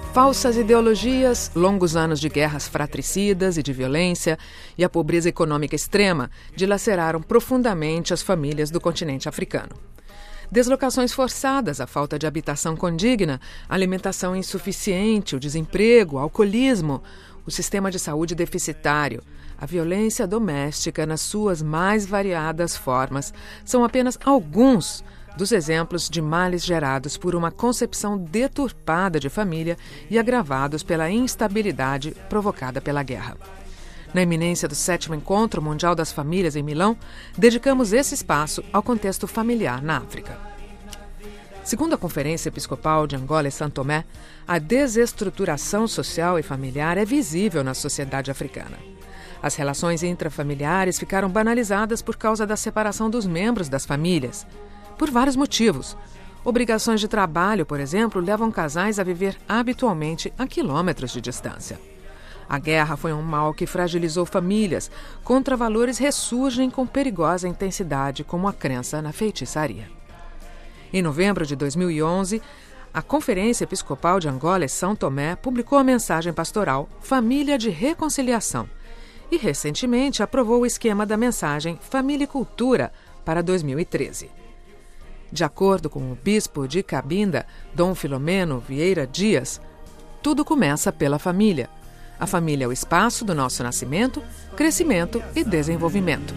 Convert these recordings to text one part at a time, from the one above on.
Falsas ideologias, longos anos de guerras fratricidas e de violência e a pobreza econômica extrema dilaceraram profundamente as famílias do continente africano. Deslocações forçadas, a falta de habitação condigna, alimentação insuficiente, o desemprego, o alcoolismo, o sistema de saúde deficitário, a violência doméstica nas suas mais variadas formas são apenas alguns dos exemplos de males gerados por uma concepção deturpada de família e agravados pela instabilidade provocada pela guerra. Na iminência do 7º Encontro Mundial das Famílias em Milão, dedicamos esse espaço ao contexto familiar na África. Segundo a Conferência Episcopal de Angola e São Tomé, a desestruturação social e familiar é visível na sociedade africana. As relações intrafamiliares ficaram banalizadas por causa da separação dos membros das famílias, por vários motivos. Obrigações de trabalho, por exemplo, levam casais a viver habitualmente a quilômetros de distância. A guerra foi um mal que fragilizou famílias. Contravalores ressurgem com perigosa intensidade, como a crença na feitiçaria. Em novembro de 2011, a Conferência Episcopal de Angola e São Tomé publicou a mensagem pastoral Família de Reconciliação e, recentemente, aprovou o esquema da mensagem Família e Cultura para 2013. De acordo com o bispo de Cabinda, Dom Filomeno Vieira Dias, tudo começa pela família. A família é o espaço do nosso nascimento, crescimento e desenvolvimento.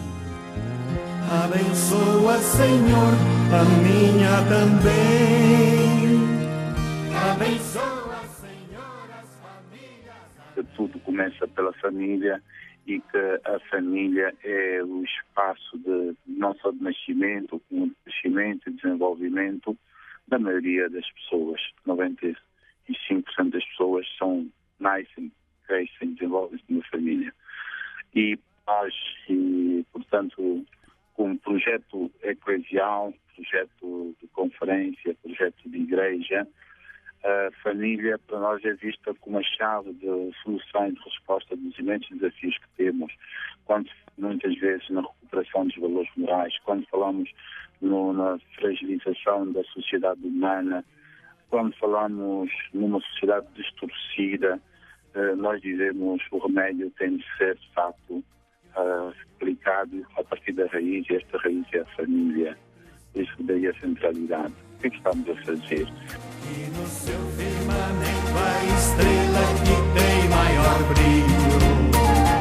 Abençoa, Senhor, a minha também. Abençoa, Senhor, as famílias. Tudo começa pela família e que a família é o espaço não só de nascimento, como de crescimento e desenvolvimento da maioria das pessoas. 95% das pessoas nascem, crescem, desenvolvem-se numa família. E nós, portanto, como projeto eclesial, projeto de conferência, projeto de igreja, a família para nós é vista como a chave de solução e de resposta dos imensos desafios que temos, quando muitas vezes na recuperação dos valores morais, quando falamos na fragilização da sociedade humana, quando falamos numa sociedade distorcida, nós dizemos que o remédio tem de ser, de facto, aplicado a partir da raiz, e esta raiz é a família. Isso daí a centralidade. O que é que estamos a fazer? E no seu firmamento a estrela que tem maior brilho.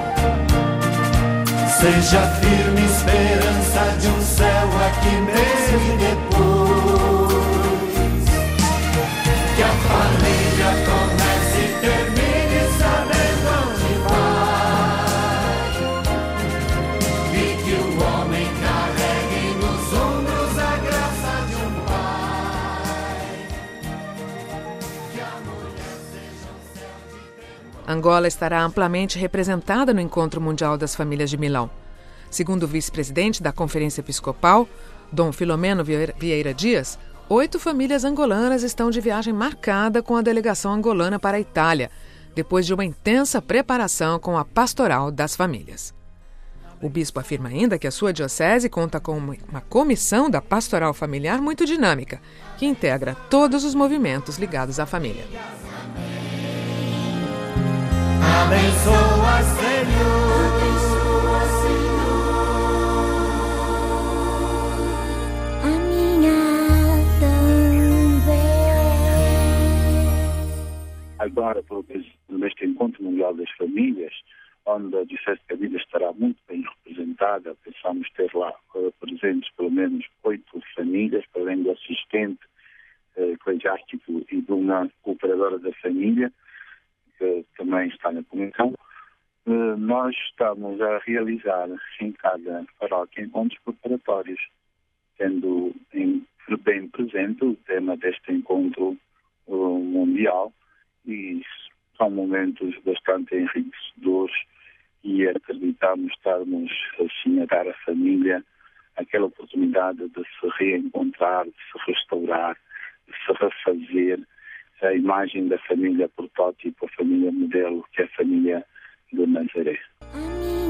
Seja firme esperança de um céu aqui mesmo e depois. Que a família comece e termine sabendo onde vai. E que o homem carregue nos ombros a graça de um pai. Que a mulher seja um céu de temor. Angola estará amplamente representada no Encontro Mundial das Famílias de Milão. Segundo o vice-presidente da Conferência Episcopal, Dom Filomeno Vieira Dias, 8 famílias angolanas estão de viagem marcada com a delegação angolana para a Itália, depois de uma intensa preparação com a Pastoral das Famílias. O bispo afirma ainda que a sua diocese conta com uma comissão da Pastoral Familiar muito dinâmica, que integra todos os movimentos ligados à família. Abençoa, Senhor. A minha também. Agora, neste Encontro Mundial das Famílias, onde a Diocese de Cabinda estará muito bem representada, pensamos ter lá presentes pelo menos 8 famílias, para além do assistente eclesiástico e de uma cooperadora da família, que também está na comissão. Nós estamos a realizar em cada paróquia encontros preparatórios, tendo bem presente o tema deste encontro mundial, e são momentos bastante enriquecedores e acreditamos estarmos assim a dar à família aquela oportunidade de se reencontrar, de se restaurar, de se refazer a imagem da família protótipo, a família modelo, que é a família de Nazaré.